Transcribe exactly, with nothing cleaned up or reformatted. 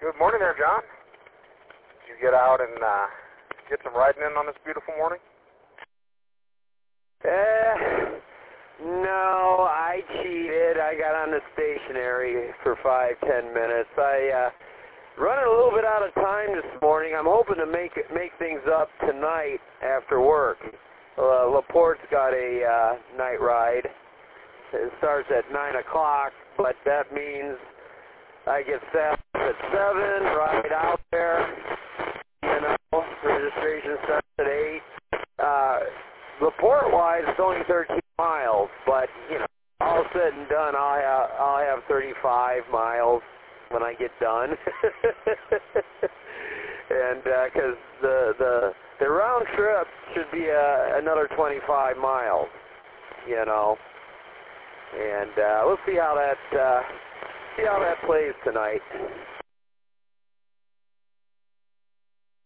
Good morning there, John. Did you get out and uh, get some riding in on this beautiful morning? Eh, no, I cheated. I got on the stationary for five, ten minutes. I uh, running a little bit out of time this morning. I'm hoping to make it, make things up tonight after work. Uh, LaPorte's got a uh, night ride. It starts at nine o'clock, but that means I get set up at seven, ride out there. You know, registration starts at eight. Uh, LaPorte-wise, it's only thirteen miles, but you know, all said and done, I'll have I'll have thirty-five miles when I get done. And because uh, the the the round trip should be uh, another twenty-five miles, you know. And uh, we'll see how that uh, see how that plays tonight.